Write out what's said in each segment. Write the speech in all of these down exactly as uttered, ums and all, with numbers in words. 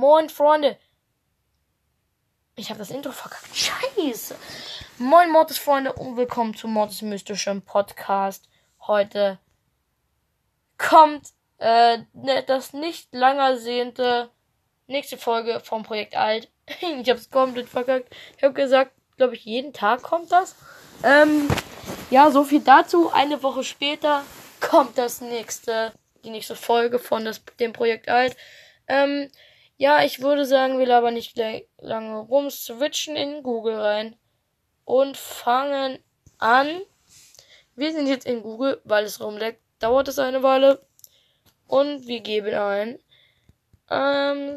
Moin, Freunde. Ich habe das Intro verkackt. Scheiße. Moin, Mortis-Freunde und willkommen zum Mortis Mystischen Podcast. Heute kommt äh, das nicht lang ersehnte nächste Folge vom Projekt Alt. Ich habe es komplett verkackt. Ich habe gesagt, glaube ich, jeden Tag kommt das. Ähm, ja, so viel dazu. Eine Woche später kommt das nächste, die nächste Folge von das, dem Projekt Alt. Ähm, ja, ich würde sagen, wir labern nicht le- lange rum, switchen in Google rein und fangen an. Wir sind jetzt in Google, weil es rumleckt, dauert es eine Weile. Und wir geben ein ähm,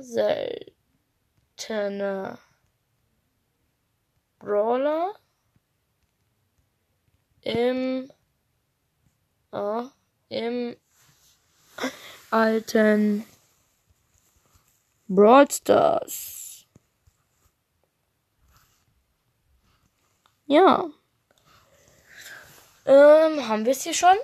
seltene Brawler im äh, im alten Brawl Stars. Ja. Ähm, haben wir es hier schon?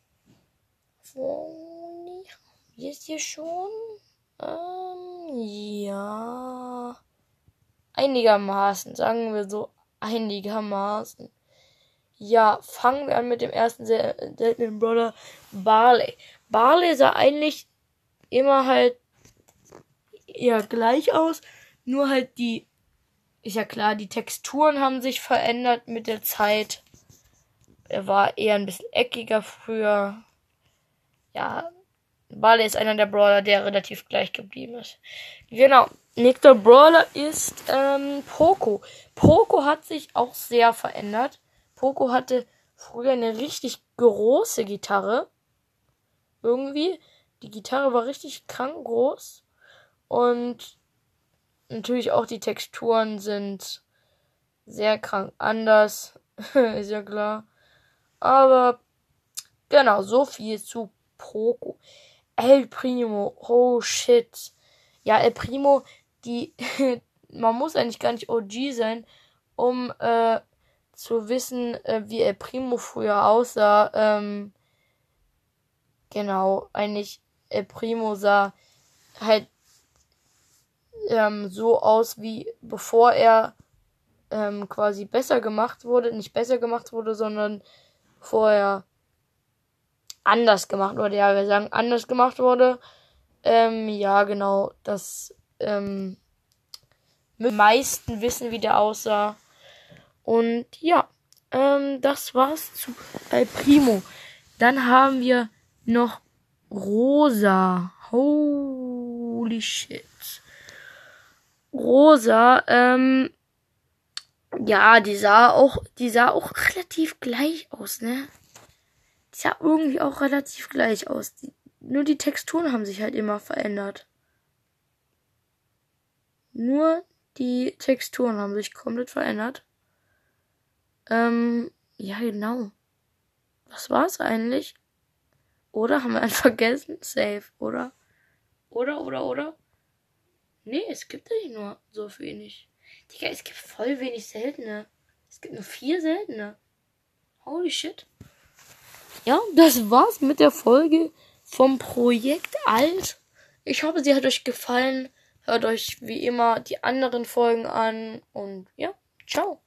Haben wir es hier schon? Ähm, ja. Einigermaßen, sagen wir so. Einigermaßen. Ja, fangen wir an mit dem ersten seltenen Brawler, Barley. Barley sah eigentlich immer halt eher gleich aus, nur halt die, ist ja klar, die Texturen haben sich verändert mit der Zeit. Er war eher ein bisschen eckiger früher. Ja, Barley ist einer der Brawler, der relativ gleich geblieben ist. Genau, nächster Brawler ist ähm, Poco. Poco hat sich auch sehr verändert. Poco hatte früher eine richtig große Gitarre. Irgendwie. Die Gitarre war richtig krank groß. Und natürlich auch die Texturen sind sehr krank anders. Ist ja klar. Aber genau, so viel zu Poco. El Primo. Oh shit. Ja, El Primo, die man muss eigentlich gar nicht O G sein, um äh, zu wissen, äh, wie El Primo früher aussah. Ähm, genau, eigentlich El Primo sah halt ähm, so aus, wie bevor er ähm, quasi besser gemacht wurde. Nicht besser gemacht wurde, sondern vorher anders gemacht wurde. Ja, wir sagen anders gemacht wurde. Ähm, ja, genau, das ähm, die meisten wissen, wie der aussah. Und ja, ähm, das war's zu El Primo. Dann haben wir noch Rosa. Holy shit. Rosa, ähm, ja, die sah auch, die sah auch relativ gleich aus, ne? Die sah irgendwie auch relativ gleich aus. Die, nur die Texturen haben sich halt immer verändert. Nur die Texturen haben sich komplett verändert. Ähm, ja, genau. Was war's eigentlich? Oder haben wir einen vergessen? Safe, oder? Oder, oder, oder? Nee, es gibt nicht nur so wenig. Digga, es gibt voll wenig seltene. Es gibt nur vier seltene. Holy shit. Ja, das war's mit der Folge vom Projekt Alt. Ich hoffe, sie hat euch gefallen. Hört euch wie immer die anderen Folgen an. Und ja, ciao.